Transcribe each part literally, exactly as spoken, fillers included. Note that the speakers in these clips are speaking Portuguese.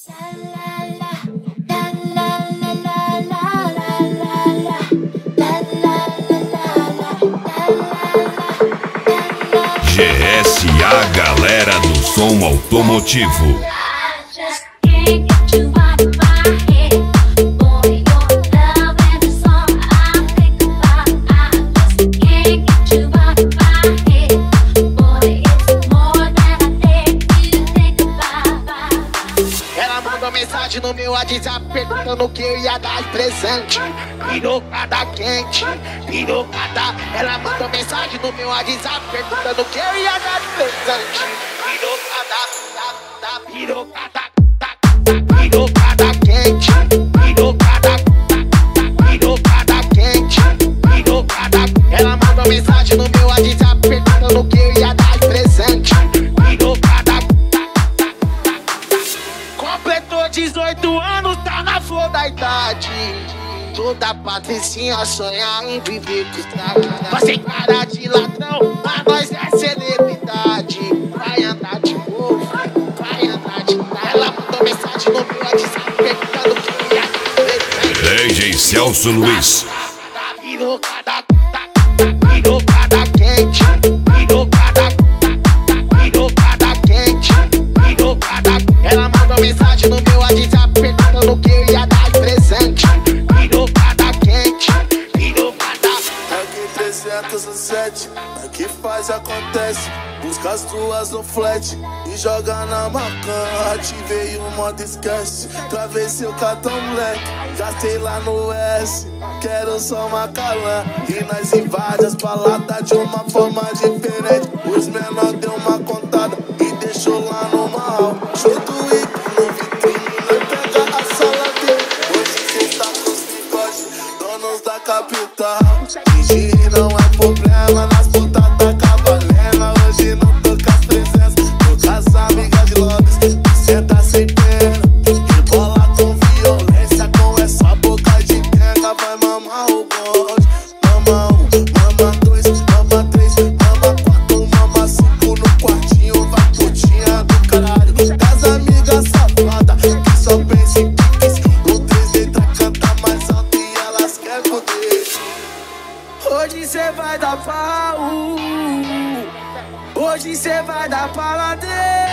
G S A, galera do som automotivo. Ela mandou mensagem no meu WhatsApp perguntando o que eu ia dar de presente. Pirocada quente, pirocada. Ela mandou mensagem no meu WhatsApp perguntando o que eu ia dar de presente. Pirocada, da, da, pirocada, da, da, pirocada quente, pirocada, da, da, pirocada quente, pirocada. Ela mandou mensagem no meu WhatsApp perguntando o que eu ia dar de presente. Pirocada. Completou dezoito anos, tá na flor da idade. Toda patricinha sonha em viver com estrada. Você cara de ladrão, mas nós é celebridade. Vai andar de novo, vai andar de nada. Ela mandou mensagem no meu WhatsApp perguntando o que eu ia fazer. D J Celso Luiz. Pirocada, pirocada quente, pirocada, pirocada quente, pirocada. Ela mandou mensagem no meu WhatsApp perguntando o que eu ia dar de presente. Pirocada quente, pirocada. Aqui trezentos e sete, aqui faz acontece. Busca as duas no flat e joga na macan. Ativei o modo esquece, travei seu cartão moleque. Gastei lá no S, quero só uma calã. E nós invade as baladas de uma forma diferente. Os menor deu uma contada e deixou lá no mal. Show do Wiki no vitrine, nós pega a sala dele. Hoje cê tá com os bigodes, donos da capital. Fingir não é problema, nas putas da cavalena. Hoje não tô com as presenças, tô com as amigas de lobbies. Cê tá sem pena, rebola com violência. Com essa boca de quenga vai mamar o bonde. Mama um, mama dois, mama três, mama quatro, mama cinco. No quartinho vai putinha do caralho. Das amigas safadas que só pensa em piques. O três entra, canta mais alto e elas querem poder. Hoje cê vai dar pau, hoje cê vai dar paladão.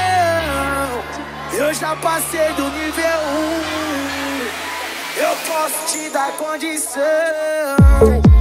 Eu já passei do nível um, eu posso te dar condição.